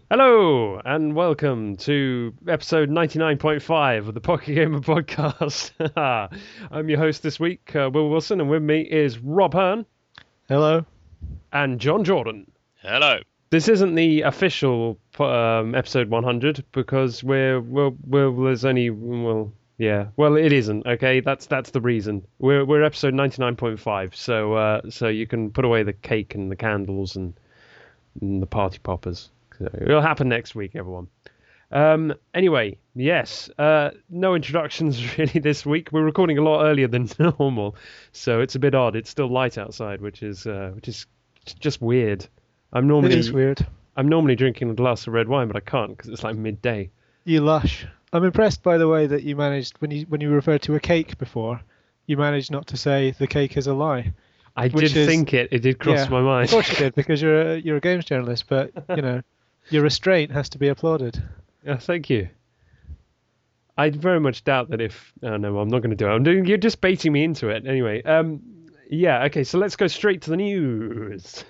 Hello and welcome to episode 99.5 of the Pocket Gamer Podcast. I'm your host this week, Will Wilson, and with me is Rob Hearn Hello. and John Jordan. Hello. This isn't the official episode 100 because there's only it isn't. Okay, that's the reason. We're episode 99.5, so you can put away the cake and the candles and the party poppers. So it'll happen next week, everyone. Anyway, yes, no introductions really this week. We're recording a lot earlier than normal, so it's a bit odd. It's still light outside, which is just weird. It is weird. I'm normally drinking a glass of red wine, but I can't because it's like midday. You lush. I'm impressed by the way that you managed when you referred to a cake before. You managed not to say the cake is a lie. I did think it. It did cross my mind. Of course you did, because you're a games journalist. But your restraint has to be applauded. Yeah, thank you. I very much doubt that if... Oh, no, I'm not going to do it. You're just baiting me into it. Anyway, okay, so let's go straight to the news.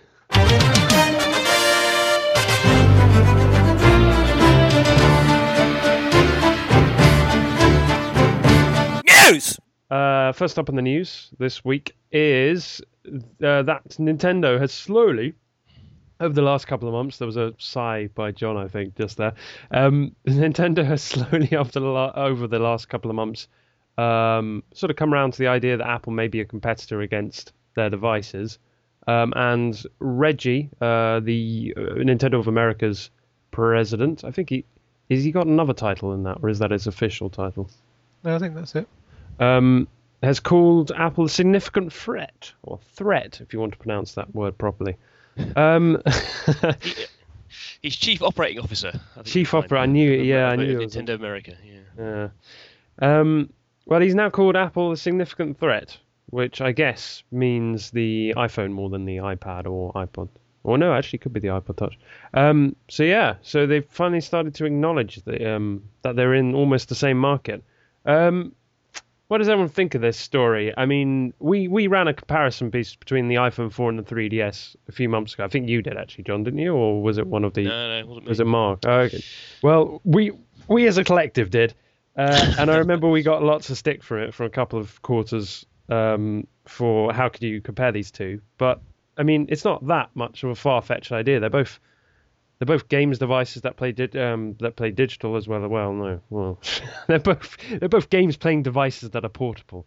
News! First up in the news this week is that Nintendo has slowly... Over the last couple of months, there was a sigh by John, I think, just there. Nintendo has slowly, over the last couple of months, sort of come around to the idea that Apple may be a competitor against their devices. And Reggie, the Nintendo of America's president, I think he got another title in that, or is that his official title? No, I think that's it. Has called Apple a significant threat, or threat, if you want to pronounce that word properly. He's Chief Operating Officer. Chief Operator, I knew it. Yeah, I knew it. Nintendo America. Yeah. Well, he's now called Apple a significant threat, which I guess means the iPhone more than the iPad or iPod. Or no, actually, it could be the iPod Touch. So they've finally started to acknowledge that they're in almost the same market. What does everyone think of this story? I mean, we ran a comparison piece between the iPhone 4 and the 3DS a few months ago. I think you did actually, John, didn't you? Or was it one of the... No, it wasn't me. Was it Mark? Oh, okay. Well, we as a collective did. And I remember we got lots of stick for it for a couple of quarters for how could you compare these two. But, I mean, it's not that much of a far-fetched idea. They're both games devices that play digital as well. They're both games playing devices that are portable.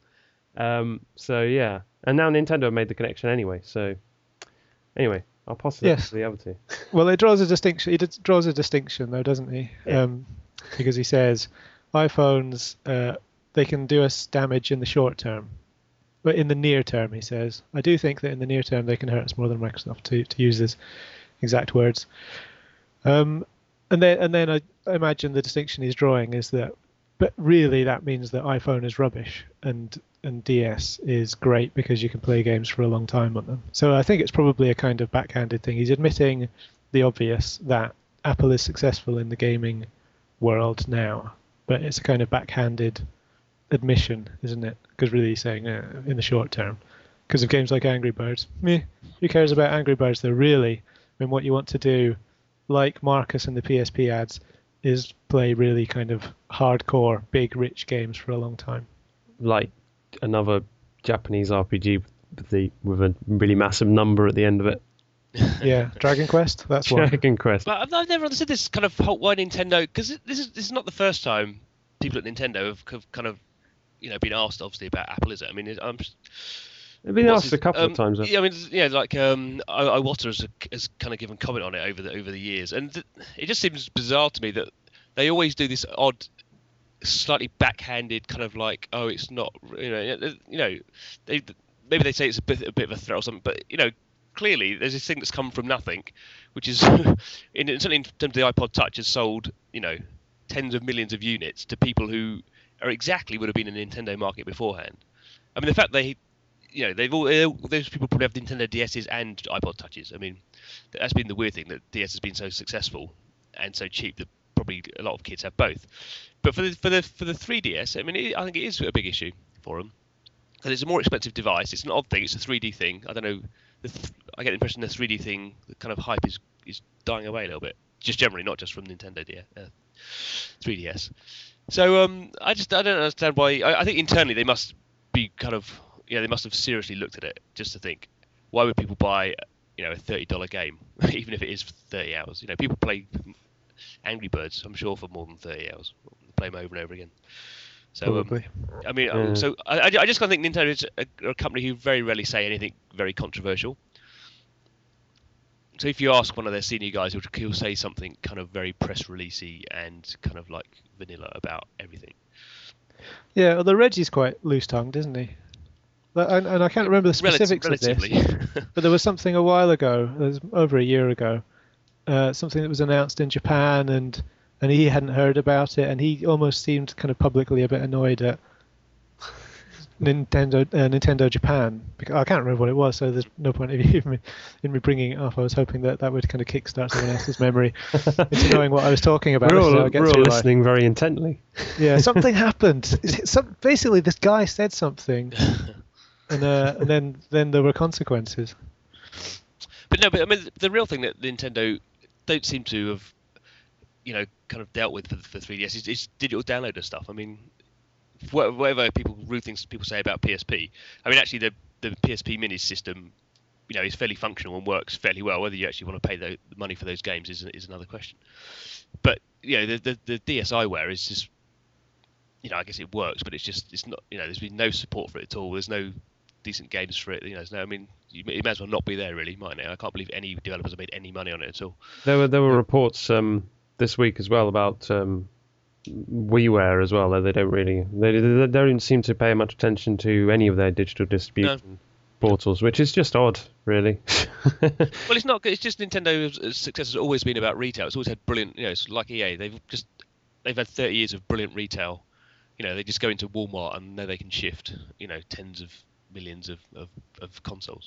So yeah, and now Nintendo made the connection anyway. So anyway, I'll pass it to the other two. Well, it draws a distinction. He draws a distinction, though, doesn't he? Yeah. Because he says iPhones they can do us damage in the short term, but in the near term, he says, I do think that in the near term they can hurt us more than Microsoft, to use his exact words. And then I imagine the distinction he's drawing is that, but really that means that iPhone is rubbish and DS is great because you can play games for a long time on them. So I think it's probably a kind of backhanded thing. He's admitting the obvious that Apple is successful in the gaming world now, but it's a kind of backhanded admission, isn't it? Because really he's saying in the short term, because of games like Angry Birds, who cares about Angry Birds? They're really, I mean, what you want to do, like Marcus and the PSP ads, is play really kind of hardcore, big, rich games for a long time. Like another Japanese RPG with a really massive number at the end of it. Yeah, Dragon Quest. That's one. Dragon Quest. But I've never understood this kind of why Nintendo, because this is not the first time people at Nintendo have kind of been asked obviously about Apple, is it? I mean, They've been asked a couple of times. Yeah, I mean, like Iwata has kind of given comment on it over the years, and it just seems bizarre to me that they always do this odd, slightly backhanded kind of like, oh, it's not, maybe they say it's a bit of a threat or something, but clearly there's this thing that's come from nothing, which is certainly in terms of the iPod Touch has sold tens of millions of units to people who are exactly would have been in the Nintendo market beforehand. I mean, the fact those people probably have Nintendo DSs and iPod Touches. I mean, that's been the weird thing, that DS has been so successful and so cheap that probably a lot of kids have both. But for the 3DS, I mean, I think it is a big issue for them. And it's a more expensive device. It's an odd thing. It's a 3D thing. I don't know. I get the impression the 3D thing, the kind of hype is dying away a little bit. just generally, not just from Nintendo 3DS. So I don't understand why. I think internally they must be kind of, they must have seriously looked at it just to think, why would people buy, a $30 game, even if it is for 30 hours? People play Angry Birds, I'm sure, for more than 30 hours. They play them over and over again. So Probably. so I just kind of think Nintendo is a company who very rarely say anything very controversial. So if you ask one of their senior guys, he'll say something kind of very press releasey and kind of like vanilla about everything. Yeah, although Reggie's quite loose-tongued, isn't he? And I can't remember the specifics of this, but there was something a while ago, it was over a year ago, something that was announced in Japan, and he hadn't heard about it, and he almost seemed kind of publicly a bit annoyed at Nintendo Japan. Because I can't remember what it was, so there's no point in me bringing it up. I was hoping that would kind of kickstart someone else's memory into knowing what I was talking about. We're all listening very intently. Yeah, something happened. Basically, this guy said something, and then there were consequences. But I mean, the real thing that Nintendo don't seem to have, kind of dealt with for 3DS is digital downloader stuff. I mean, whatever rude things people say about PSP, I mean, actually the PSP Mini system, is fairly functional and works fairly well. Whether you actually want to pay the money for those games is another question. But the DSiWare is just, I guess it works, but it's not, there's been no support for it at all. There's no decent games for it. There's no, I mean, you may as well not be there really, mightn't it? I can't believe any developers have made any money on it at all. There were reports this week as well about WiiWare as well. That they don't seem to pay much attention to any of their digital distribution portals, which is just odd, really. Well, it's not. It's just Nintendo's success has always been about retail. It's always had brilliant. It's like EA. They've had 30 years of brilliant retail. They just go into Walmart and there they can shift. Tens of millions of consoles.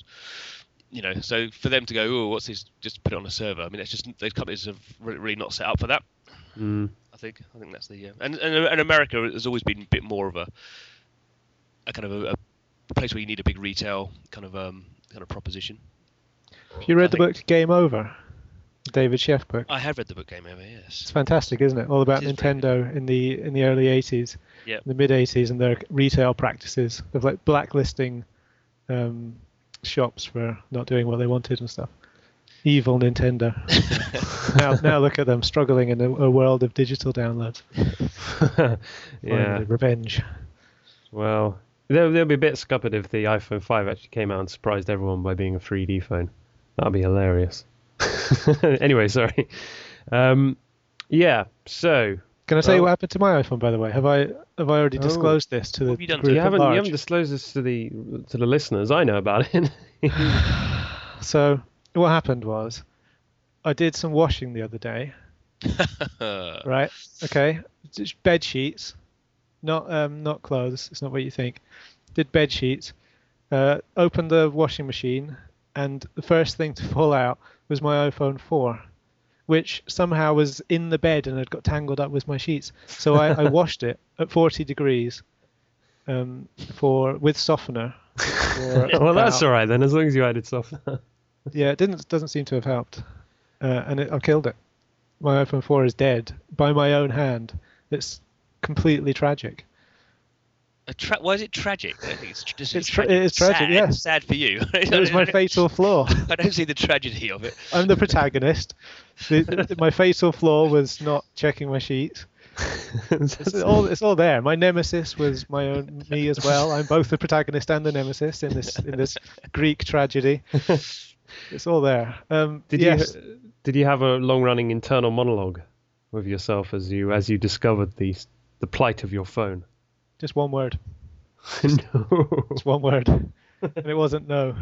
So for them to go, oh, what's this? Just put it on a server. I mean, it's just those companies have really not set up for that. I think that's the and America has always been a bit more of a kind of a place where you need a big retail kind of proposition. Have you read the book Game Over? David Sheff book. I have read the book Game Over. Yes. It's fantastic, isn't it? All about Nintendo in the early 80s, the mid 80s, and their retail practices of like blacklisting shops for not doing what they wanted and stuff. Evil Nintendo. now look at them struggling in a world of digital downloads. Finally, revenge. Well, they'll be a bit scuppered if the iPhone 5 actually came out and surprised everyone by being a 3D phone. That'd be hilarious. Anyway, sorry. So can I tell you what happened to my iPhone, by the way? Have I already disclosed this to the group you at large? You haven't disclosed this to the listeners. I know about it. So what happened was I did some washing the other day. Right? Okay. Just bed sheets, not clothes. It's not what you think. Did bed sheets. Opened the washing machine, and the first thing to fall out was my iPhone 4, which somehow was in the bed and had got tangled up with my sheets. So I washed it at 40 degrees with softener. Well, that's all right then, as long as you added softener. Yeah, it doesn't seem to have helped, and I killed it. My iPhone 4 is dead by my own hand. It's completely tragic. Why is it tragic? I think it's tragic. It is tragic. Sad. Yes, sad for you. It was my fatal flaw. I don't see the tragedy of it. I'm the protagonist. My fatal flaw was not checking my sheets. It's all there. My nemesis was me as well. I'm both the protagonist and the nemesis in this Greek tragedy. It's all there. Did you have a long-running internal monologue with yourself as you discovered the plight of your phone? Just one word. No. Just one word, and it wasn't no.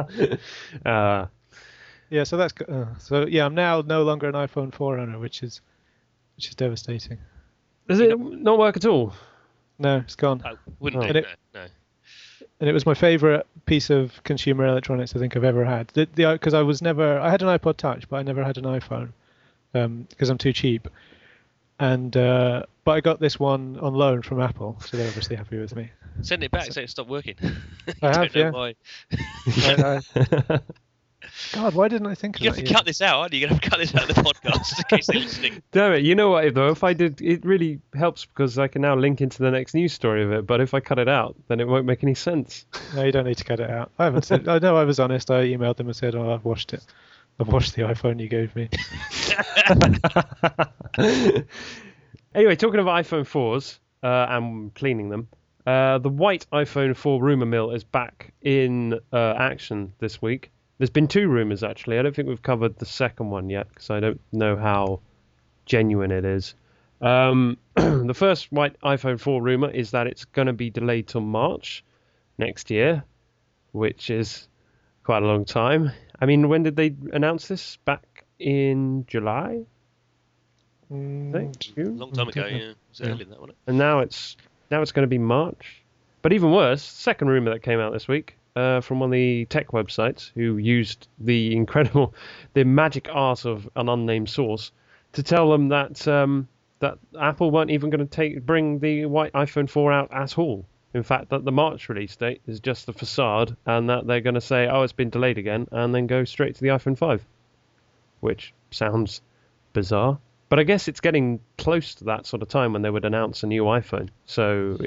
Yeah, so that's I'm now no longer an iPhone 4 owner, which is devastating. Does it not work at all? No, it's gone. Wouldn't it? No. And it was my favourite piece of consumer electronics I think I've ever had. Because I had an iPod Touch, but I never had an iPhone because I'm too cheap. And but I got this one on loan from Apple, so they're obviously happy with me. Send it back, say it stopped working. I have, yeah. Why. God, why didn't I think of You that? have to cut this out, aren't you? You're going to have to cut this out of the podcast in case they're listening. Damn it! You know what? Though, if I did, it really helps because I can now link into the next news story of it. But if I cut it out, then it won't make any sense. No, you don't need to cut it out. I haven't said. I know I was honest. I emailed them and said, "Oh, I've washed it. I've washed the iPhone you gave me." Anyway, talking of iPhone 4s and cleaning them, the white iPhone 4 rumor mill is back in action this week. There's been 2 rumors, actually. I don't think we've covered the second one yet because I don't know how genuine it is. The first white iPhone 4 rumor is that it's going to be delayed till March next year, which is quite a long time. I mean, when did they announce this? Back in July? June? Long time ago, yeah. It was early in that one. And now it's going to be March. But even worse, second rumor that came out this week from one of the tech websites who used the magic art of an unnamed source to tell them that that Apple weren't even going to bring the white iPhone 4 out at all. In fact, that the March release date is just the facade, and that they're going to say, "Oh, it's been delayed again," and then go straight to the iPhone 5, which sounds bizarre. But I guess it's getting close to that sort of time when they would announce a new iPhone. So,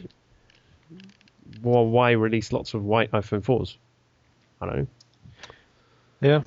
why release lots of white iPhone 4s? I don't know. Yeah,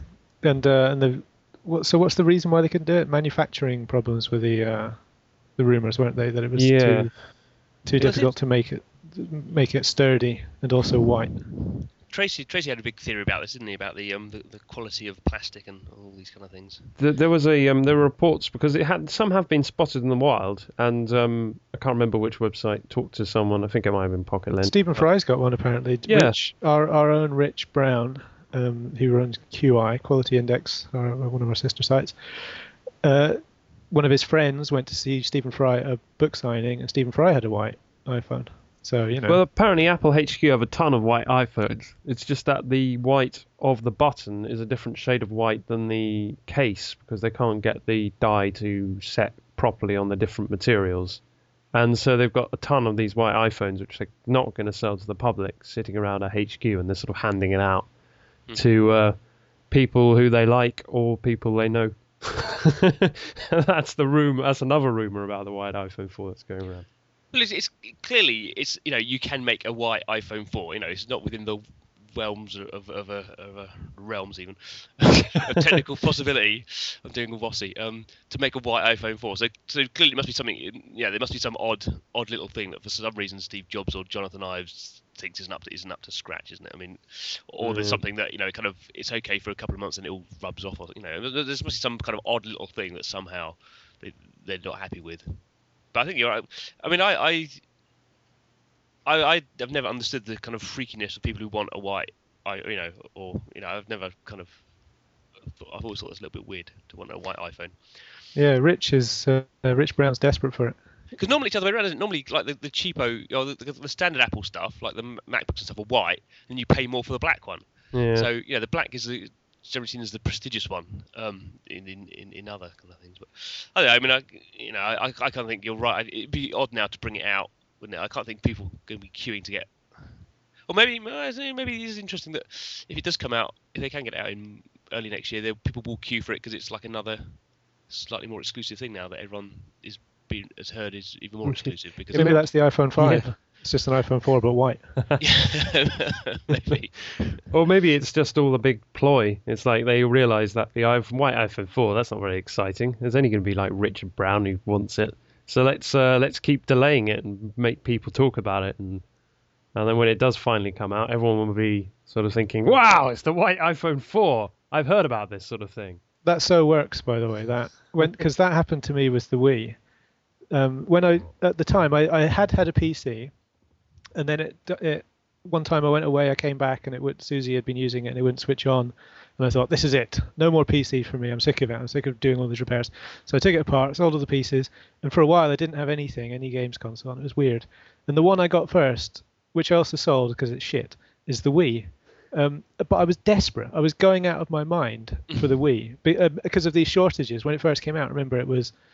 so what's the reason why they couldn't do it? Manufacturing problems with the rumors, weren't they? That it was too difficult to make it sturdy and also white. Tracy had a big theory about this, didn't he? About the quality of plastic and all these kind of things. There were reports because some have been spotted in the wild, and I can't remember which website talked to someone. I think it might have been Pocket Lens. Stephen Fry's got one apparently. Yeah. Our own Rich Brown, who runs QI Quality Index, one of our sister sites. One of his friends went to see Stephen Fry at a book signing, and Stephen Fry had a white iPhone. So, you know. Well, apparently Apple HQ have a ton of white iPhones. It's just that the white of the button is a different shade of white than the case because they can't get the dye to set properly on the different materials. And so they've got a ton of these white iPhones which they're not going to sell to the public sitting around a HQ, and they're sort of handing it out to people who they like or people they know. That's another rumor about the white iPhone 4 that's going around. Well, it's clearly you can make a white iPhone 4. It's not within the realms of a realms even a technical possibility. I'm doing a Wossie to make a white iPhone 4. So clearly it must be something. Yeah, there must be some odd little thing that for some reason Steve Jobs or Jonathan Ives thinks isn't up to scratch, isn't it? I mean, or there's something that kind of it's okay for a couple of months and it all rubs off. Or, there must be some kind of odd little thing that somehow they're not happy with. But I think you're right. I mean, I've never understood the kind of freakiness of people who want a white, I've never kind of, I've always thought it's a little bit weird to want a white iPhone. Yeah, Rich Brown's desperate for it. Because normally it's the other way around, isn't it? Normally, like the cheapo, or the standard Apple stuff, like the MacBooks and stuff are white, and you pay more for the black one. Yeah. So the black is generally seen as the prestigious one in other kind of things. But I don't know. I mean, I kind of think you're right. It'd be odd now to bring it out, wouldn't it? I can't think people are going to be queuing to get. Or maybe it is interesting that if it does come out, if they can get it out in early next year, people will queue for it because it's like another slightly more exclusive thing now that everyone has heard is even more exclusive. Because Maybe that's the iPhone 5. Yeah. It's just an iPhone 4 but white. Maybe. Or maybe it's just all a big ploy. It's like they realise that the white iPhone 4, that's not very exciting. There's only going to be like Richard Brown who wants it. So let's keep delaying it and make people talk about it. And then when it does finally come out, everyone will be sort of thinking, wow, it's the white iPhone 4. I've heard about this sort of thing. That so works, by the way. Because that happened to me with the Wii. At the time I had a PC, and then it one time I went away, I came back, and Susie had been using it, and it wouldn't switch on, and I thought, this is it, no more PC for me. I'm sick of it. I'm sick of doing all these repairs. So I took it apart, sold all the pieces, and for a while I didn't have any games console, and it was weird. And the one I got first, which I also sold because it's shit, is the Wii. But I was desperate. I was going out of my mind for the Wii because of these shortages. When it first came out, remember, it was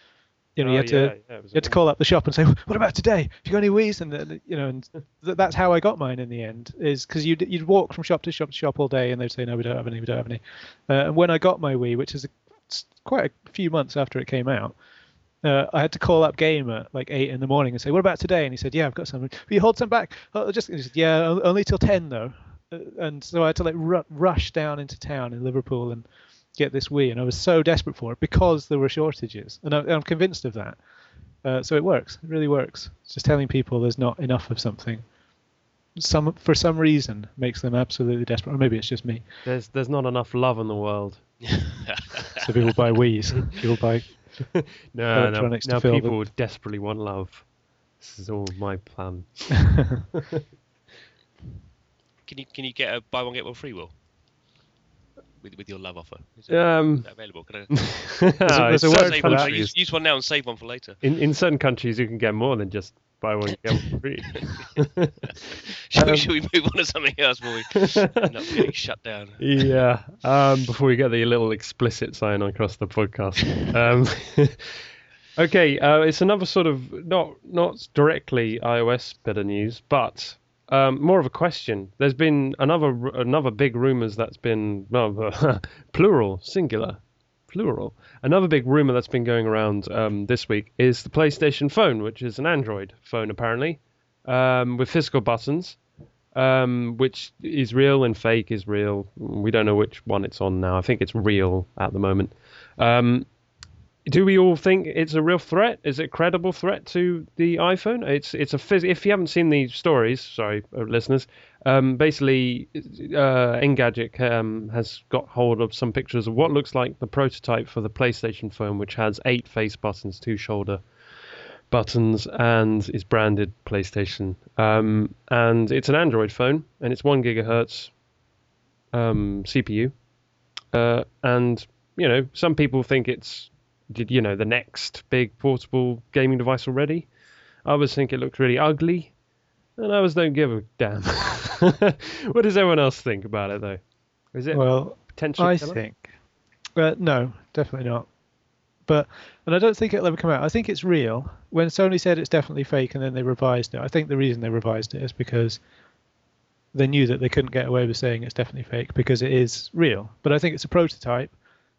You know, Oh, you had yeah, to yeah, it was you had to call up the shop and say, "What about today? Have you got any Wii's?" And you know, and that's how I got mine in the end. Is because you'd walk from shop to shop to shop all day, and they'd say, "No, we don't have any. We don't have any." And when I got my Wii, which is quite a few months after it came out, I had to call up Game at like 8 in the morning and say, "What about today?" And he said, "Yeah, I've got some. Will you hold some back?" Oh, just he said, "Yeah, only till 10 though." And so I had to like rush down into town in Liverpool and get this Wii, and I was so desperate for it because there were shortages, and I'm convinced of that. So it works. It really works. It's just telling people there's not enough of something. For some reason makes them absolutely desperate, or maybe it's just me. There's not enough love in the world. So people buy Wii's. People buy No, electronics to now fill people them. would desperately want love. This is all my plan. Can you get a buy one get one free, Will? With your love offer, is that available? Can There's a word save for one, that. use one now and save one for later. In certain countries, you can get more than just buy one get one free. Should we move on to something else before we end up getting shut down? Yeah. Before we get the little explicit sign across the podcast. Okay. It's another sort of not directly iOS bit of news, but more of a question. There's been another big rumors that's been plural, singular, plural. Another big rumor that's been going around this week is the PlayStation phone, which is an Android phone apparently, with physical buttons, which is real and fake is real. We don't know which one it's on now. I think it's real at the moment. Do we all think it's a real threat? Is it a credible threat to the iPhone? If you haven't seen the stories, sorry, listeners, basically Engadget has got hold of some pictures of what looks like the prototype for the PlayStation phone, which has 8 face buttons, 2 shoulder buttons, and is branded PlayStation. And it's an Android phone, and it's 1 gigahertz CPU. And, you know, some people think it's the next big portable gaming device already. Others think it looks really ugly, and others don't give a damn. What does everyone else think about it, though? Is it potential I killer? think no, definitely not. And I don't think it'll ever come out. I think it's real. When Sony said it's definitely fake and then they revised it, I think the reason they revised it is because they knew that they couldn't get away with saying it's definitely fake because it is real. But I think it's a prototype.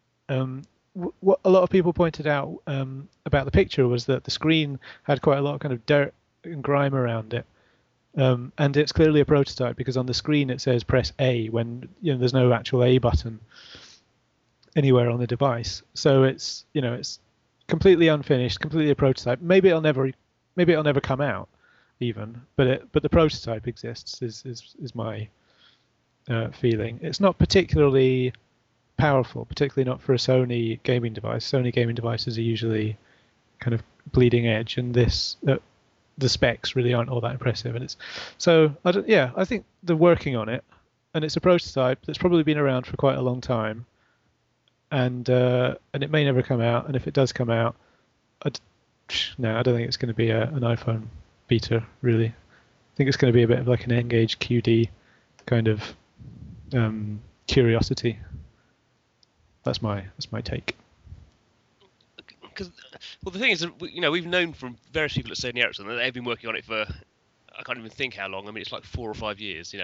What a lot of people pointed out about the picture was that the screen had quite a lot of kind of dirt and grime around it. And it's clearly a prototype because on the screen it says press A when there's no actual A button anywhere on the device. So it's completely unfinished, completely a prototype. Maybe it'll never come out even, but the prototype exists is my feeling. It's not particularly powerful, particularly not for a Sony gaming device. Sony gaming devices are usually kind of bleeding edge, and the specs really aren't all that impressive. And I think they're working on it, and it's a prototype that's probably been around for quite a long time, and it may never come out. And if it does come out, I don't think it's going to be an iPhone beta. Really, I think it's going to be a bit of like an N-Gage QD kind of curiosity. That's my take. Because the thing is that we've known from various people at Sony Ericsson that they've been working on it for I can't even think how long. I mean, it's like 4 or 5 years.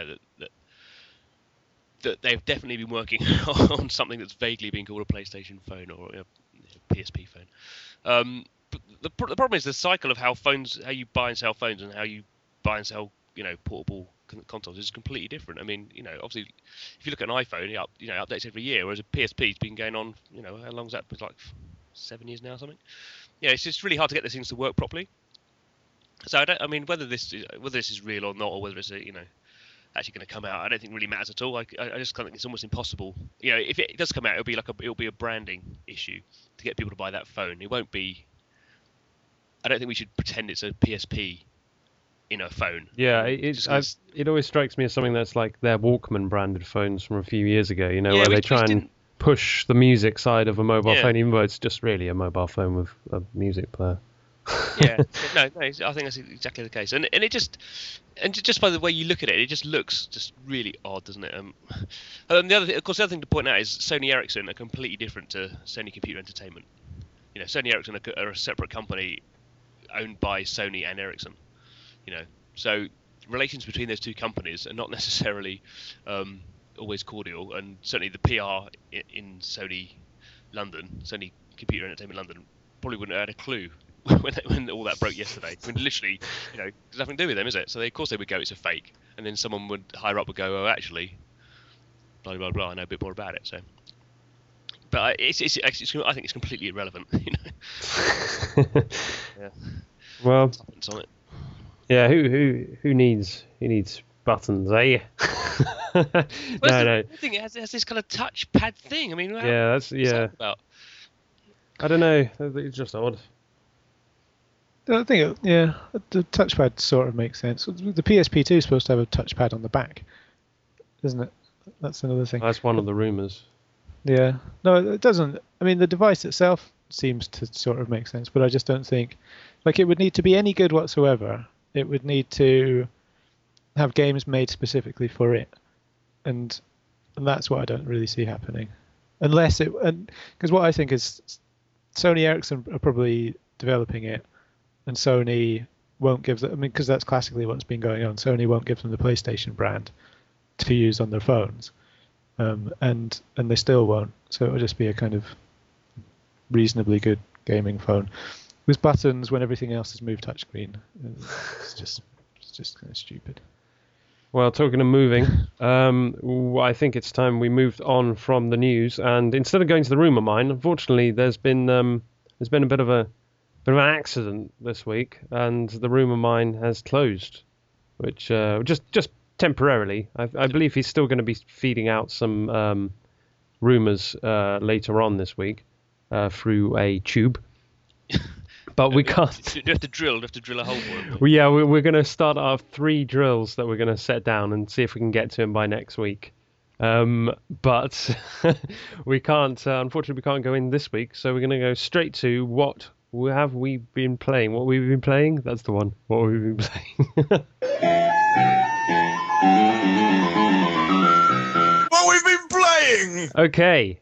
That they've definitely been working on something that's vaguely being called a PlayStation phone or a PSP phone. But the problem is the cycle of how you buy and sell phones and how you buy and sell portable consoles is completely different. I mean, obviously, if you look at an iPhone, it updates every year, whereas a PSP's been going on, how long's that? It's like 7 years now, or something. Yeah, it's just really hard to get these things to work properly. So whether this is real or not, or whether it's actually going to come out, I don't think really matters at all. I just kind of think it's almost impossible. If it does come out, it'll be a branding issue to get people to buy that phone. It won't be. I don't think we should pretend it's a PSP in a phone. Yeah, it always strikes me as something that's like their Walkman branded phones from a few years ago, where they try and push the music side of a mobile phone, even though it's just really a mobile phone with a music player. Yeah, no, I think that's exactly the case, and just by the way you look at it, it just looks just really odd, doesn't it? The other thing to point out is Sony Ericsson are completely different to Sony Computer Entertainment. Sony Ericsson are a separate company owned by Sony and Ericsson. So relations between those two companies are not necessarily always cordial, and certainly the PR in Sony Computer Entertainment London probably wouldn't have had a clue when all that broke yesterday. I mean, literally, there's nothing to do with them, is it? So of course they would go, it's a fake, and then someone higher up would go, oh, actually, blah blah blah, I know a bit more about it. So, but I think it's completely irrelevant. Yeah. Well, it's on it. Yeah, who needs buttons, eh? The thing, it has this kind of touchpad thing. I mean, what's that about? I don't know. It's just odd. I think, the touchpad sort of makes sense. The PSP2 is supposed to have a touchpad on the back, isn't it? That's another thing. That's one of the rumours. Yeah. No, it doesn't. I mean, the device itself seems to sort of make sense, but I just don't think... it would need to be any good whatsoever. It would need to have games made specifically for it. And that's what I don't really see happening. Unless it... Because what I think is Sony Ericsson are probably developing it, and Sony won't give them... because that's classically what's been going on. Sony won't give them the PlayStation brand to use on their phones. And they still won't. So it'll just be a kind of reasonably good gaming phone with buttons when everything else has moved touchscreen. It's just kind of stupid. Well, talking of moving, I think it's time we moved on from the news, and instead of going to the rumour mine, unfortunately, there's been a bit of an accident this week, and the rumour mine has closed, which just temporarily. I believe he's still going to be feeding out some rumours later on this week through a tube. But we can't. Do you have to drill a hole for him? Well, yeah, we're going to start our 3 drills that we're going to set down and see if we can get to him by next week. But we can't. Unfortunately, we can't go in this week, so we're going to go straight to what have we been playing? What we've been playing? That's the one. What we've been playing. What we've been playing. Okay.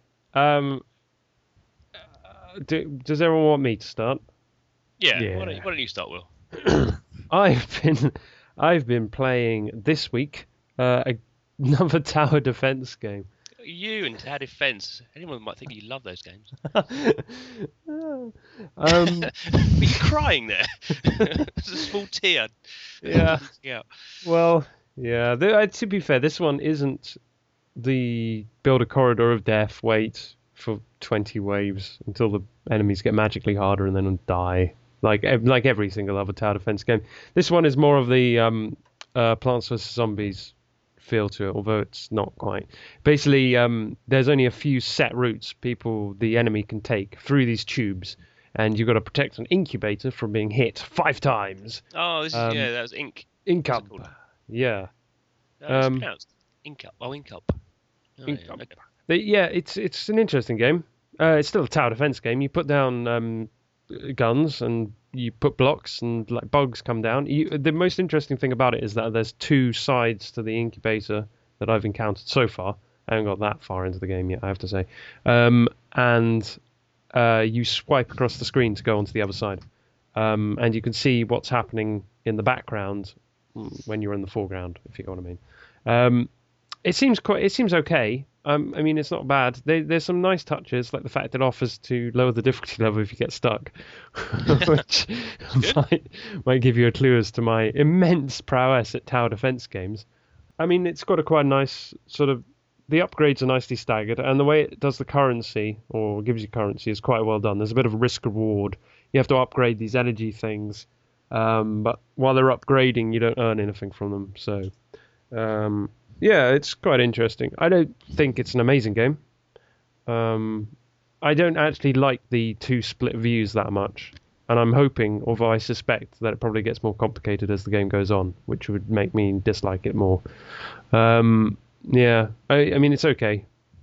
Does everyone want me to start? Yeah. Why don't you start, Will? I've been playing this week another tower defense game. You and tower defense. Anyone might think you love those games. Are you crying there? There's a small tear. Yeah. Yeah. Well, yeah. To be fair, this one isn't the build a corridor of death. Wait for 20 waves until the enemies get magically harder and then die. Like every single other tower defense game. This one is more of the Plants vs Zombies feel to it, although it's not quite. Basically, there's only a few set routes the enemy can take through these tubes, and you've got to protect an incubator from being hit 5 times. Oh, that was Ink. Incup. Yeah. It's pronounced Incup. Oh, Incup. Incup. Okay. Yeah, it's an interesting game. It's still a tower defense game. You put down guns and you put blocks and like bugs come down. The most interesting thing about it is that there's 2 sides to the incubator that I've encountered so far. I haven't got that far into the game yet, I have to say. And you swipe across the screen to go onto the other side. And you can see what's happening in the background when you're in the foreground, if you know what I mean. It seems okay. I mean, it's not bad. There's some nice touches, like the fact it offers to lower the difficulty level if you get stuck, which might give you a clue as to my immense prowess at tower defense games. I mean, it's got a quite nice sort of... The upgrades are nicely staggered, and the way it does the currency, or gives you currency, is quite well done. There's a bit of a risk-reward. You have to upgrade these energy things, but while they're upgrading, you don't earn anything from them, so... yeah, it's quite interesting. I don't think it's an amazing game. I don't actually like the 2 split views that much. And I'm hoping, although I suspect, that it probably gets more complicated as the game goes on, which would make me dislike it more. Yeah, I mean, it's okay.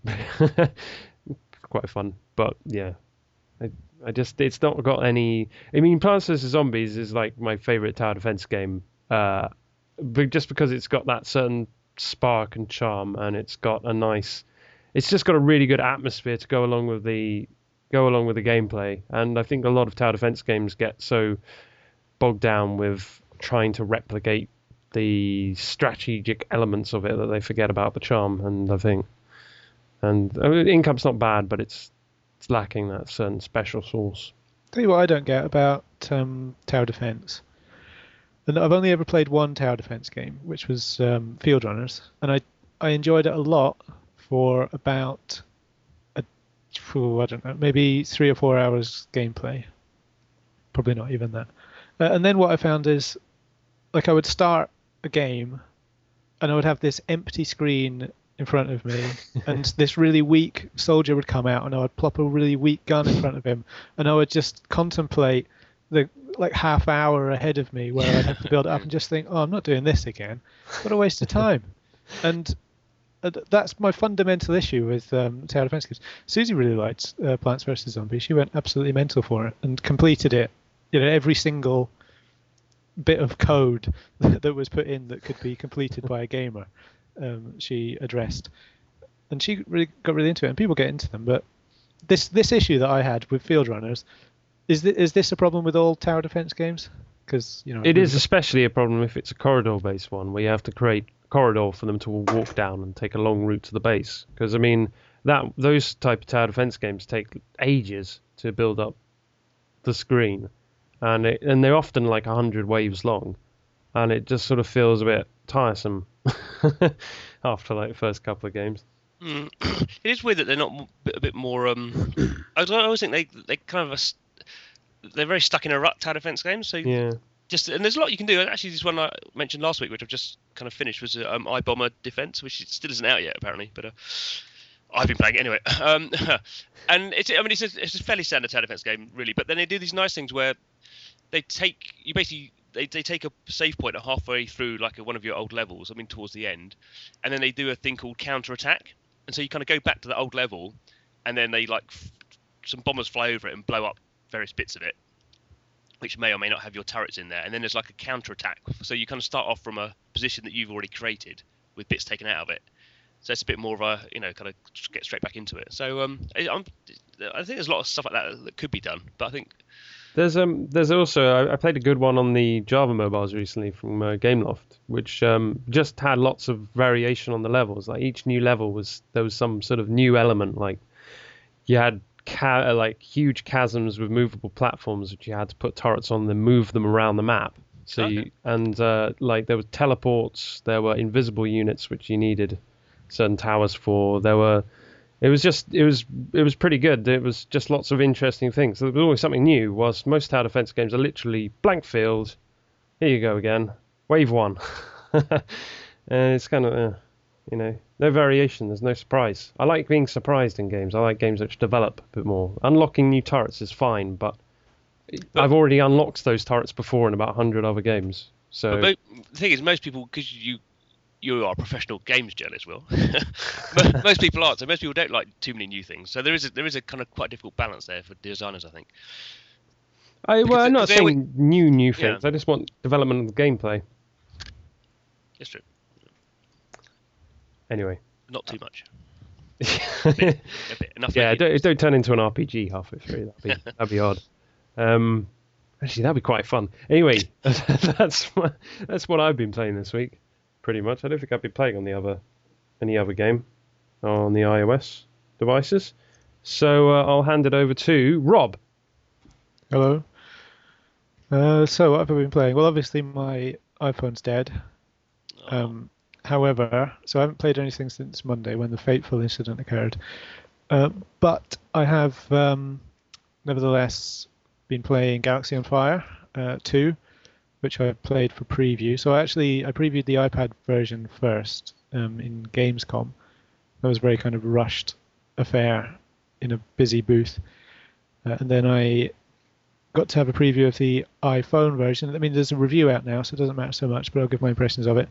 Quite fun. But, yeah. It's not got any... I mean, Plants vs. Zombies is like my favourite tower defense game. But just because it's got that certain spark and charm, and it's just got a really good atmosphere to go along with the go along with the gameplay. And I think a lot of tower defense games get so bogged down with trying to replicate the strategic elements of it that they forget about the charm. And I think, Income's not bad, but it's lacking that certain special sauce. Tell you what I don't get about tower defense. And I've only ever played one tower defense game, which was Field Runners, and I enjoyed it a lot for about I don't know, maybe 3 or 4 hours gameplay. Probably not even that. And then what I found is, like, I would start a game, and I would have this empty screen in front of me, and this really weak soldier would come out, and I would plop a really weak gun in front of him, and I would just contemplate the half hour ahead of me where I'd have to build it up and just think, oh, I'm not doing this again. What a waste of time. And that's my fundamental issue with tower defense games. Susie really liked Plants vs Zombies. She went absolutely mental for it and completed it. Every single bit of code that was put in that could be completed by a gamer, she addressed, and she really got really into it. And people get into them, but this issue that I had with Field Runners, is this a problem with all tower defense games? Because it is especially a problem if it's a corridor-based one, where you have to create a corridor for them to walk down and take a long route to the base. Because I mean, those type of tower defense games take ages to build up the screen, and they're often like 100 waves long, and it just sort of feels a bit tiresome after like the first couple of games. It is weird that they're not a bit more. I always think they kind of they're very stuck in a rut, tower defense games. So yeah. And there's a lot you can do. Actually, this one I mentioned last week, which I've just kind of finished, was iBomber Defense, which still isn't out yet apparently, but I've been playing it anyway. And it's a fairly standard tower defense game, really. But then they do these nice things where they take they take a save point halfway through like one of your old levels, I mean towards the end, and then they do a thing called counter attack, and so you kind of go back to the old level, and then they some bombers fly over it and blow up various bits of it, which may or may not have your turrets in there, and then there's like a counter attack, so you kind of start off from a position that you've already created with bits taken out of it. So it's a bit more of a kind of get straight back into it. So I think there's a lot of stuff like that could be done, but I think there's also I played a good one on the Java mobiles recently from Gameloft, which just had lots of variation on the levels. Like each new level there was some sort of new element. Like you had huge chasms with movable platforms, which you had to put turrets on, then move them around the map. So okay. There were teleports, there were invisible units which you needed certain towers for. It was pretty good. It was just lots of interesting things. So there was always something new. Whilst most tower defense games are literally blank field. Here you go again, wave one. And it's kind of no variation. There's no surprise. I like being surprised in games. I like games which develop a bit more. Unlocking new turrets is fine, but I've already unlocked those turrets before in about 100 other games. So the thing is, most people, because you are a professional games journalist, Will. Most people aren't. So most people don't like too many new things. So there is a kind of quite difficult balance there for designers, I think. I'm not saying new things. Yeah. I just want development of the gameplay. It's true. Anyway. Not too much. A bit, enough. Yeah, don't turn into an RPG halfway through. That'd be odd. Actually, that'd be quite fun. Anyway, that's what I've been playing this week, pretty much. I don't think I've been playing on any other game on the iOS devices. So I'll hand it over to Rob. Hello. So what have I been playing? Well, obviously my iPhone's dead. However, so I haven't played anything since Monday when the fateful incident occurred. But I have nevertheless been playing Galaxy on Fire 2, which I played for preview. So I previewed the iPad version first in Gamescom. That was a very kind of rushed affair in a busy booth. And then I got to have a preview of the iPhone version. I mean, there's a review out now, so it doesn't matter so much, but I'll give my impressions of it.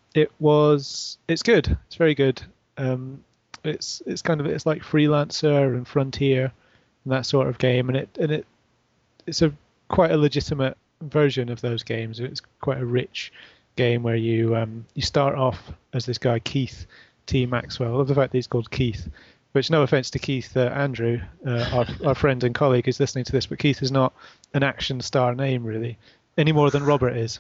It's good. It's very good. It's like Freelancer and Frontier and that sort of game, and it's quite a legitimate version of those games. It's quite a rich game where you start off as this guy Keith T. Maxwell. I love the fact that he's called Keith, which, no offense to Keith Andrew, our friend and colleague who's listening to this, but Keith is not an action star name really, any more than Robert is.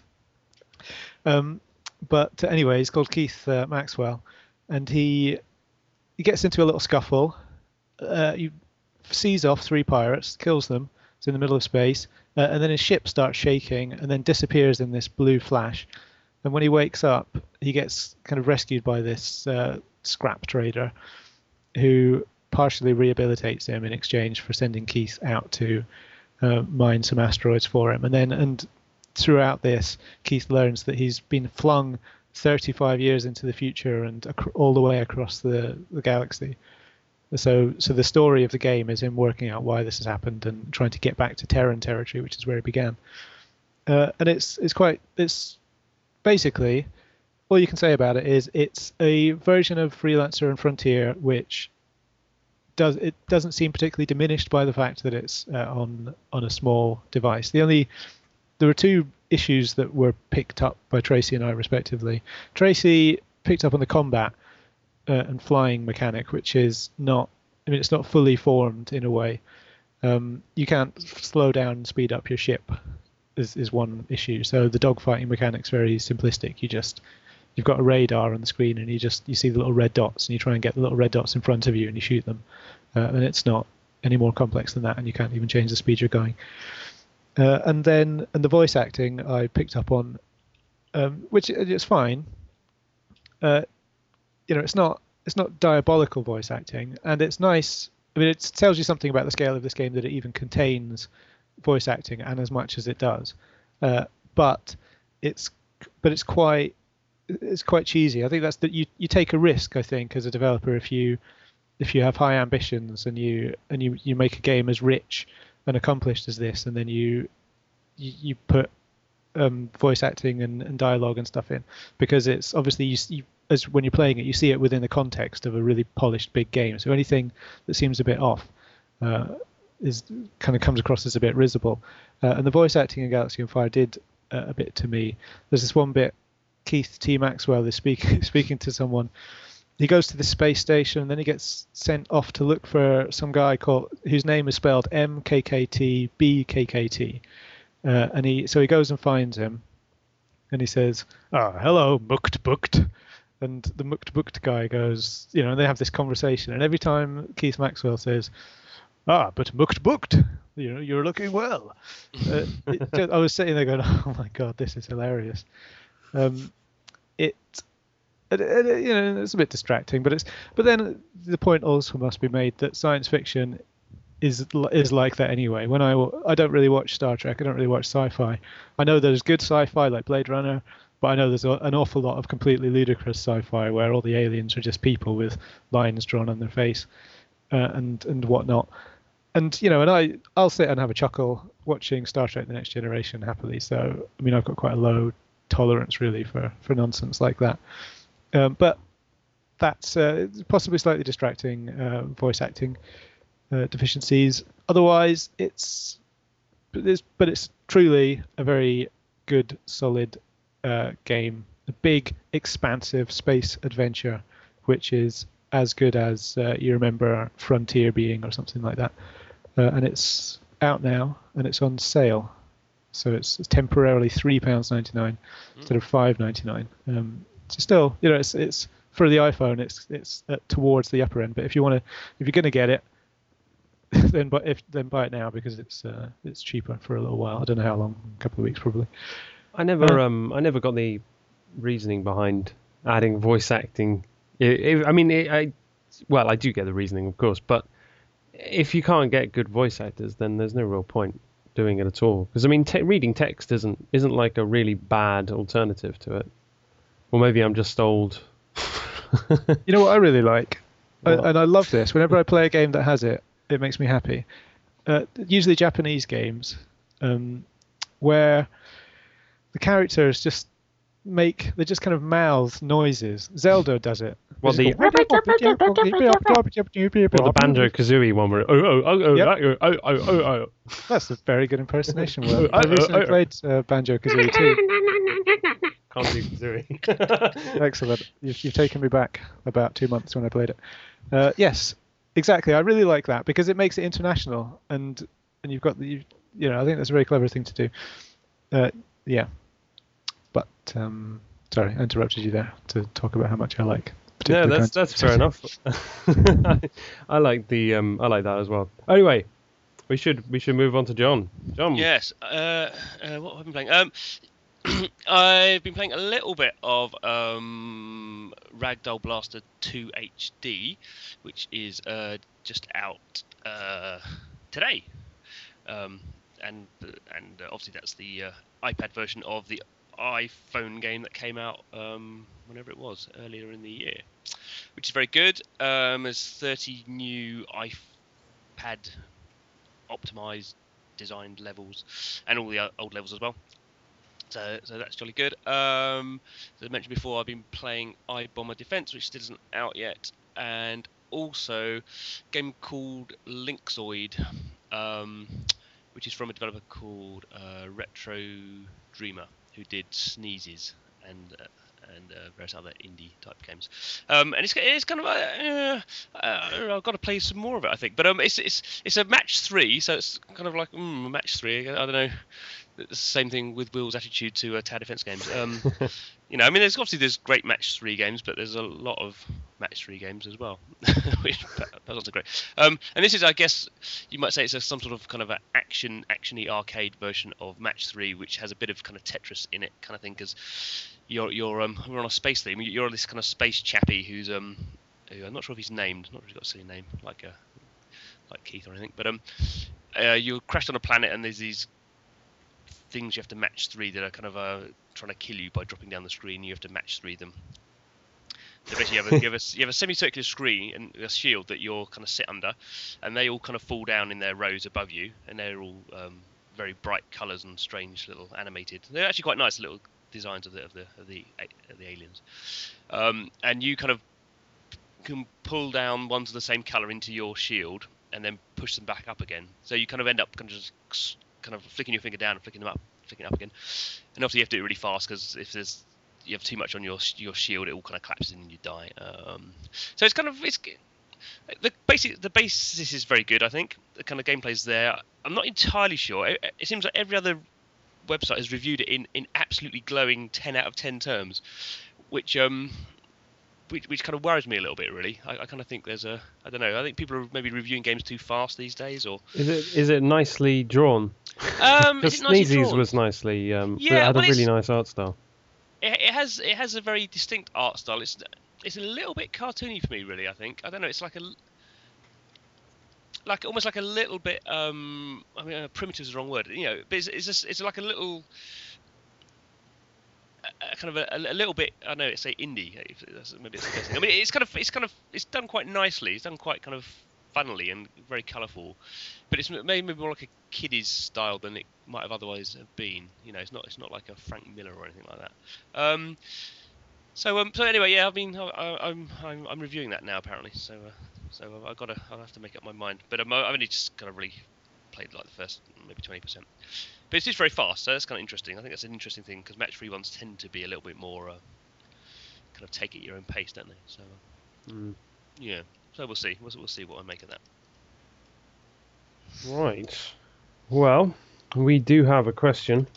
But anyway, he's called Keith Maxwell, and he gets into a little scuffle. He sees off 3 pirates, kills them. It's in the middle of space, and then his ship starts shaking and then disappears in this blue flash. And when he wakes up, he gets kind of rescued by this scrap trader who partially rehabilitates him in exchange for sending Keith out to mine some asteroids for him. And throughout this, Keith learns that he's been flung 35 years into the future and all the way across the galaxy. So the story of the game is him working out why this has happened and trying to get back to Terran territory, which is where he began. And it's basically, all you can say about it is it's a version of Freelancer and Frontier, which doesn't seem particularly diminished by the fact that it's on a small device. There were 2 issues that were picked up by Tracy and I respectively. Tracy picked up on the combat and flying mechanic, which is not, it's not fully formed in a way. You can't slow down and speed up your ship is one issue. So the dogfighting mechanic's very simplistic. You've got a radar on the screen and you see the little red dots and you try and get the little red dots in front of you and you shoot them. And it's not any more complex than that, and you can't even change the speed you're going. And the voice acting I picked up on, which is fine. It's not diabolical voice acting, and it's nice. I mean, it tells you something about the scale of this game that it even contains voice acting, and as much as it does. But it's quite cheesy. I think that's that you take a risk. I think as a developer, if you have high ambitions and you make a game as rich and accomplished as this, and then you put voice acting and dialogue and stuff in, because it's obviously you as when you're playing it, you see it within the context of a really polished big game. So anything that seems a bit off is kind of comes across as a bit risible. And the voice acting in Galaxy on Fire did a bit to me. There's this one bit, Keith T. Maxwell is speaking to someone. He goes to the space station and then he gets sent off to look for some guy whose name is spelled MKKT-BKKT. And he goes and finds him and he says, hello, Booked. And the Booked guy goes, and they have this conversation. And every time Keith Maxwell says, but Booked, you're looking well. I was sitting there going, oh my God, this is hilarious. It's a bit distracting, but then the point also must be made that science fiction is like that anyway. When I don't really watch Star Trek, I don't really watch sci-fi. I know there's good sci-fi like Blade Runner, but I know there's an awful lot of completely ludicrous sci-fi where all the aliens are just people with lines drawn on their face and whatnot. And I'll sit and have a chuckle watching Star Trek: The Next Generation happily. So I mean, I've got quite a low tolerance really for nonsense like that. But that's possibly slightly distracting voice acting deficiencies. Otherwise, it's truly a very good, solid game. A big, expansive space adventure, which is as good as you remember Frontier being, or something like that. And it's out now, and it's on sale. So it's temporarily £3.99 instead of £5.99. So still, it's for the iPhone. It's towards the upper end. But if you're going to get it, then buy it now, because it's cheaper for a little while. I don't know how long, a couple of weeks probably. I never got the reasoning behind adding voice acting. I do get the reasoning, of course, but if you can't get good voice actors, then there's no real point doing it at all. Because I mean, reading text isn't like a really bad alternative to it. Or maybe I'm just old. You know what I really like, and I love this. Whenever I play a game that has it, it makes me happy. Usually Japanese games, where the characters just kind of mouth noises. Zelda does it. Well, the Banjo-Kazooie one where That's a very good impersonation. Will. I recently played Banjo-Kazooie too. Can't do Kazooie. Excellent. You've taken me back about 2 months when I played it. Yes, exactly. I really like that because it makes it international, and you've got the I think that's a very clever thing to do. Yeah, but sorry, I interrupted you there to talk about how much I like. No, particular that's fair enough. I like that as well. Anyway, we should move on to John. John. Yes. What have I been playing? I've been playing a little bit of Ragdoll Blaster 2 HD, which is just out today, and obviously that's the iPad version of the iPhone game that came out whenever it was earlier in the year, which is very good. There's 30 new iPad optimized designed levels and all the old levels as well. So that's jolly good. As I mentioned before, I've been playing iBomber Defense, which still isn't out yet, and also a game called Linkzoid, which is from a developer called Retro Dreamer, who did Sneezes and various other indie type games. And it's kind of I've got to play some more of it, I think. But it's a match 3, so it's kind of like match 3. I don't know. It's the same thing with Will's attitude to tower defense games. I mean, there's great match 3 games, but there's a lot of match 3 games as well, which that's not so great. And this is, I guess, you might say it's some sort of kind of an actiony arcade version of match 3, which has a bit of kind of Tetris in it, kind of thing, because we're on a space theme. You're this kind of space chappie who's who I'm not sure if he's named, not really got a silly name like Keith or anything, but you crashed on a planet and there's these things you have to match 3 that are kind of trying to kill you by dropping down the screen. You have to match 3 them. So basically, you have a semicircular screen and a shield that you're kind of sit under, and they all kind of fall down in their rows above you, and they're all very bright colours and strange little animated. They're actually quite nice little designs of the aliens. And you kind of can pull down ones of the same colour into your shield, and then push them back up again. So you kind of end up kind of flicking your finger down and flicking up again. And obviously you have to do it really fast, because if you have too much on your shield, it all kind of collapses and you die. So it's kind of the basis is very good. I think the kind of gameplay's there. I'm not entirely sure. It seems like every other website has reviewed it in absolutely glowing 10 out of 10 terms, which kind of worries me a little bit, really. I kind of think I don't know. I think people are maybe reviewing games too fast these days, or is it nicely drawn? Because Sneezy's was nicely. It had a really nice art style. It has a very distinct art style. It's a little bit cartoony for me, really. I think. I don't know. It's almost like a little bit. I mean, primitive is the wrong word. But it's like a little. Kind of a little bit. I know it's say indie. Maybe it's the best thing. I mean, it's done quite nicely. It's done quite kind of funnily and very colourful, but it's maybe more like a kiddies style than it might have otherwise have been. It's not like a Frank Miller or anything like that. So anyway, yeah. I mean, I'm reviewing that now apparently. So I'll have to make up my mind. But I've only just kind of really played like the first maybe 20%. But it's just very fast, so that's kind of interesting. I think that's an interesting thing, because match 3 ones tend to be a little bit more kind of take it at your own pace, don't they? So yeah. So we'll see. We'll see what I make of that. Right. Well, we do have a question.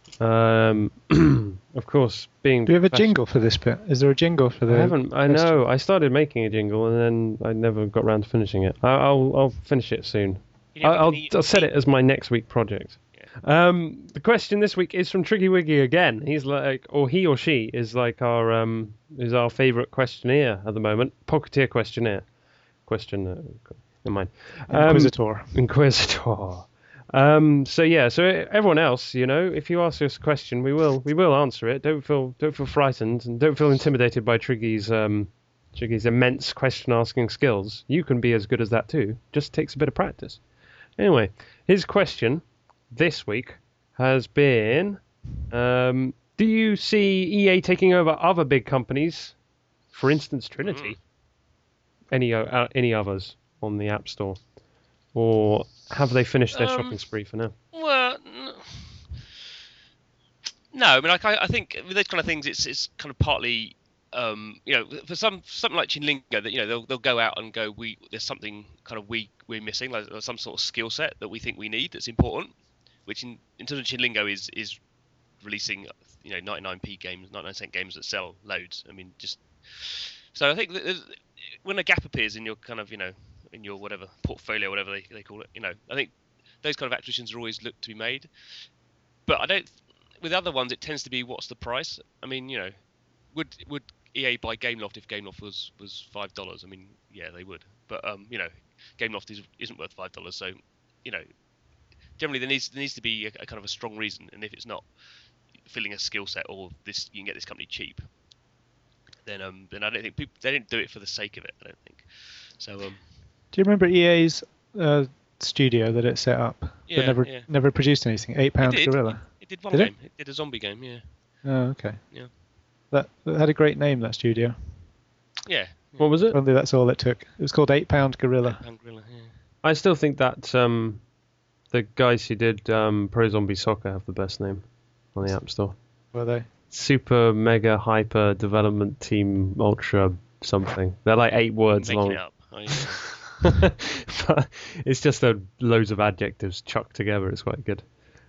Of course, being. Do you have a jingle for this bit? Is there a jingle for the? I haven't. I know. I started making a jingle and then I never got around to finishing it. I'll finish it soon. I'll set it as my next week project. Yeah. The question this week is from Triggy Wiggy again. He's like, or he or she is like our favourite questionnaire at the moment. Pocketeer questionnaire. Never mind. Inquisitor. So everyone else, if you ask us a question, we will answer it. Don't feel frightened, and don't feel intimidated by Triggy's immense question asking skills. You can be as good as that too. Just takes a bit of practice. Anyway, his question this week has been, do you see EA taking over other big companies, for instance Trinity? Any others on the App Store, or have they finished their shopping spree for now? Well, no. I mean, I think with those kind of things, it's kind of partly for something like Chinlingo, that they'll go out and go, there's something kind of we're missing, like some sort of skill set that we think we need that's important, which in terms of Chinlingo is releasing 99p games, 99-cent games that sell loads. I mean, so I think that when a gap appears in your kind of in your whatever portfolio, whatever they call it, I think those kind of acquisitions are always looked to be made. But I don't. With other ones, it tends to be what's the price. I mean, would EA buy Gameloft if Gameloft was $5? I mean, yeah, they would. But Gameloft isn't worth $5, so generally there needs to be a kind of a strong reason. And if it's not filling a skill set or you can get this company cheap, then I don't think they didn't do it for the sake of it. I don't think. So do you remember EA's studio that it set up? Yeah, that never produced anything. £8 Gorilla. It did one game. It did a zombie game. Yeah. Oh, okay. Yeah. That had a great name, that studio. Yeah. What was it? Only that's all it took. It was called £8 Gorilla. £8 Gorilla. Yeah. I still think that the guys who did Pro Zombie Soccer have the best name on the App Store. Were they? Super Mega Hyper Development Team Ultra something. They're like 8 words Making long. it up. Oh, yeah. But it's just loads of adjectives chucked together. It's quite good.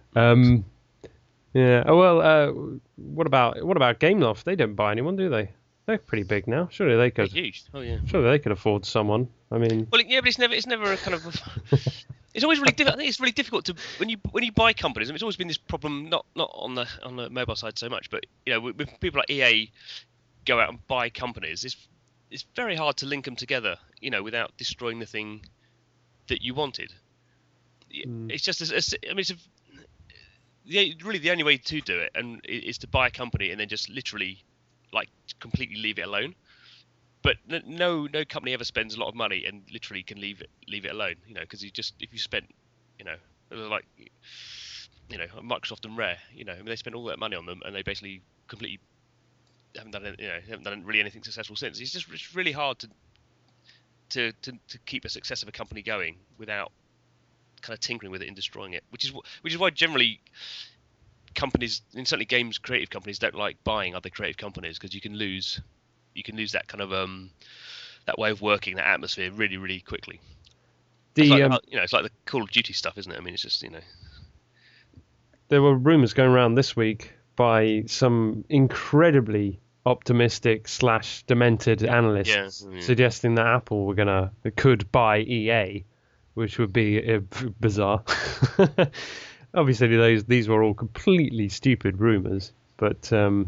Yeah. Oh, well, what about Gameloft? They don't buy anyone, do they? They're pretty big now. Surely they could. They're huge. Oh yeah. Surely they could afford someone. I mean. Well, yeah, but it's never a kind of. It's always really difficult. I think it's really difficult to when you buy companies. I mean, it's always been this problem, not on the mobile side so much, but with people like EA go out and buy companies, it's very hard to link them together, without destroying the thing that you wanted. It's just, I mean, really the only way to do it is to buy a company and then just literally, like, completely leave it alone. But no company ever spends a lot of money and literally can leave it alone, because if you spent, like, Microsoft and Rare, I mean, they spent all that money on them and they basically completely haven't done really anything successful since. It's really hard to keep a success of a company going without kind of tinkering with it and destroying it, which is why generally companies, and certainly games creative companies, don't like buying other creative companies, because you can lose that kind of that way of working, that atmosphere really, really quickly. It's like the Call of Duty stuff, isn't it? I mean, it's just There were rumours going around this week by some incredibly optimistic / demented analysts suggesting that Apple could buy EA, which would be bizarre. Obviously, these were all completely stupid rumours, but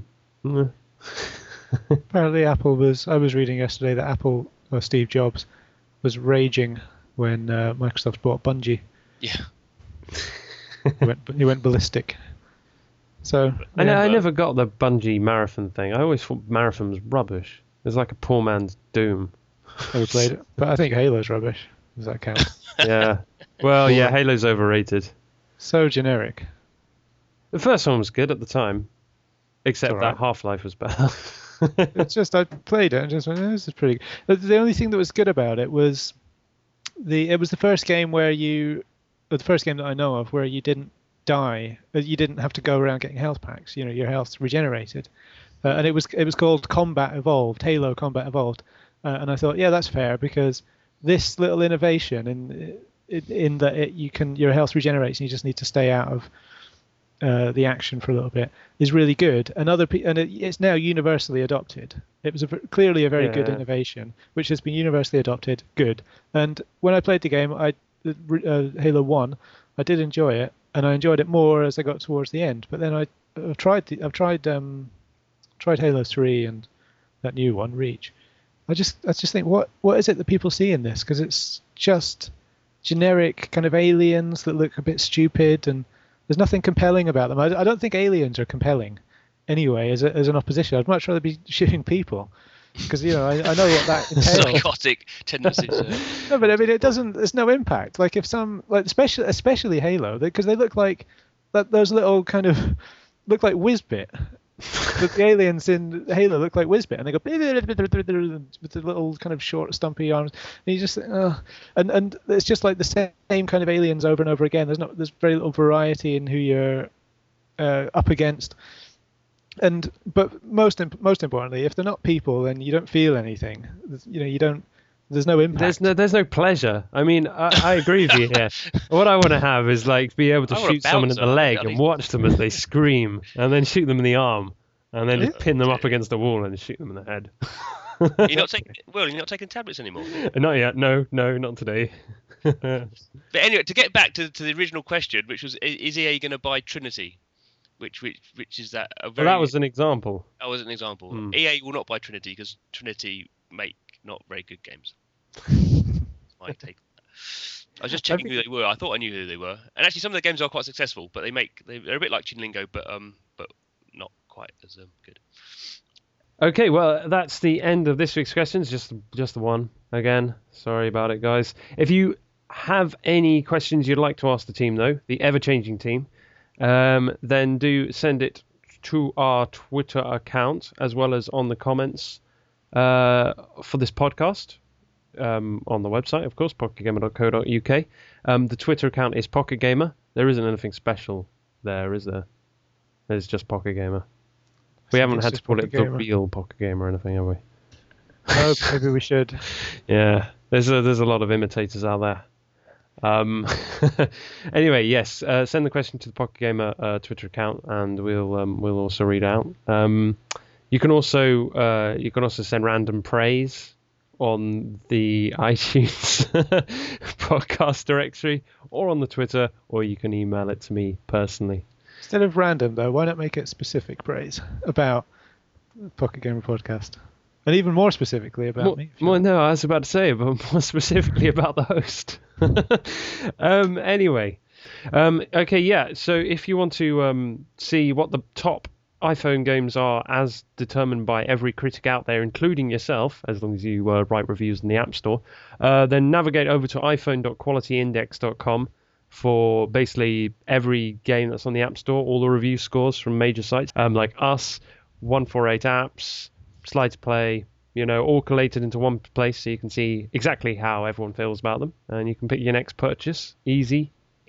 apparently I was reading yesterday that Steve Jobs was raging when Microsoft bought Bungie. Yeah. He went ballistic. So I never got the Bungie Marathon thing. I always thought Marathon was rubbish. It was like a poor man's Doom. Never played it, but I think Halo's rubbish. Does that count? Yeah. Well, yeah, Halo's overrated. So generic. The first one was good at the time, except All right. that Half-Life was better. It's just I played it and just went, this is pretty good. The only thing that was good about it was it was the first game the first game that I know of where you didn't die, you didn't have to go around getting health packs. Your health regenerated, and it was called Combat Evolved, Halo Combat Evolved, and I thought, yeah, that's fair, because this little innovation in that your health regenerates and you just need to stay out of the action for a little bit is really good, and it's now universally adopted. It was clearly a very good innovation, which has been universally adopted. Good. And when I played the game, Halo 1, I did enjoy it, and I enjoyed it more as I got towards the end. But then I've tried Halo 3 and that new one, Reach. I just think, what is it that people see in this? Because it's just generic kind of aliens that look a bit stupid, and there's nothing compelling about them. I don't think aliens are compelling anyway as an opposition. I'd much rather be shooting people, because I know what that entails. Psychotic tendencies. No, but I mean, there's no impact. Like if especially Halo, because they look like those little kind of look like Whizbit. The aliens in Halo look like Whizbit, and they go with the little kind of short, stumpy arms. And you just and it's just like the same kind of aliens over and over again. There's very little variety in who you're up against. But most importantly, if they're not people, then you don't feel anything. You don't. There's no impact. There's no pleasure. I mean, I agree with you here. What I want to have is like be able to I want a shoot someone in the bouncer. leg I and need- watch them as they scream, and then shoot them in the arm, and then just Yeah. pin them up against the wall and shoot them in the head. You're not taking tablets anymore. Not yet. No, not today. But anyway, to get back to the original question, which was, is EA going to buy Trinity? Which is that a Well, very that was an example. that was an example. Hmm. EA will not buy Trinity because Trinity make not very good games. My take. I was just checking who they were. I thought I knew who they were, and actually some of their games are quite successful. But they're a bit like Chinlingo, but not quite as good. Okay, well, that's the end of this week's questions. Just the one again. Sorry about it, guys. If you have any questions you'd like to ask the team, though, the ever-changing team, then do send it to our Twitter account as well as on the comments for this podcast on the website, of course, pocketgamer.co.uk. The Twitter account is pocketgamer. There isn't anything special there, is there? There's just pocketgamer. We haven't had to call it the real Pocket Gamer or anything, have we? No, maybe we should. Yeah, there's a lot of imitators out there. Anyway, yes, send the question to the Pocket Gamer Twitter account, and we'll also read out. You can also send random praise on the iTunes podcast directory, or on the Twitter, or you can email it to me personally. Instead of random, though, why not make it specific praise about Pocket Gamer Podcast? And even more specifically about me. Well, no, I was about to say, but more specifically about the host. Anyway. Okay, yeah, so if you want to see what the top iPhone games are as determined by every critic out there, including yourself, as long as you write reviews in the App Store, then navigate over to iphone.qualityindex.com for basically every game that's on the App Store, all the review scores from major sites like us, 148 Apps, Slide to Play, all collated into one place so you can see exactly how everyone feels about them, and you can pick your next purchase. Easy.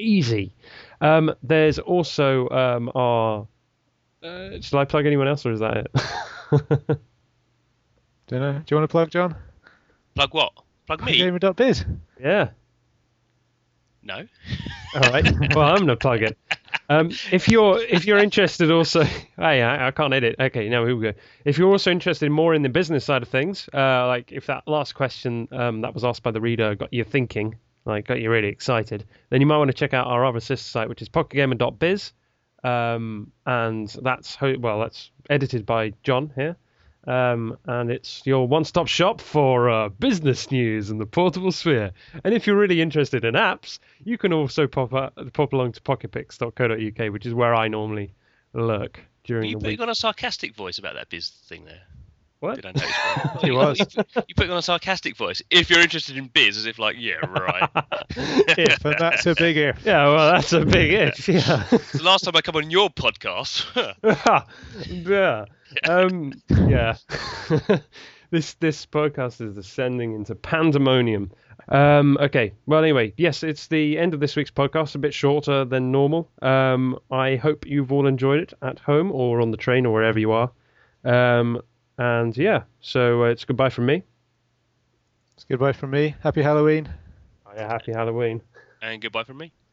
There's also our... shall I plug anyone else, or is that it? Don't know. Do you want to plug, John? Plug what? Plug me? Gamer.biz. Yeah. No. All right. Well, I'm gonna plug it. If you're interested, also, hey, I can't edit. Okay, now here we go. If you're also interested more in the business side of things, like if that last question that was asked by the reader got you thinking, like got you really excited, then you might want to check out our other sister site, which is pocketgamer.biz, and that's edited by John here. And it's your one-stop shop for business news in the portable sphere. And if you're really interested in apps, you can also pop along to pocketpix.co.uk, which is where I normally lurk during the week. You got a sarcastic voice about that biz thing there. What? Did I notice? He was. You put it on a sarcastic voice. If you're interested in biz, as if like, yeah, right. If, and that's a big if. Yeah, well, that's a big if. Yeah. The last time I come on your podcast. Yeah. Yeah. This podcast is descending into pandemonium. Okay. Well, anyway, yes, it's the end of this week's podcast. A bit shorter than normal. I hope you've all enjoyed it at home or on the train or wherever you are. And yeah, so it's goodbye from me. It's goodbye from me. Happy Halloween. Oh, yeah, happy Halloween. And goodbye from me.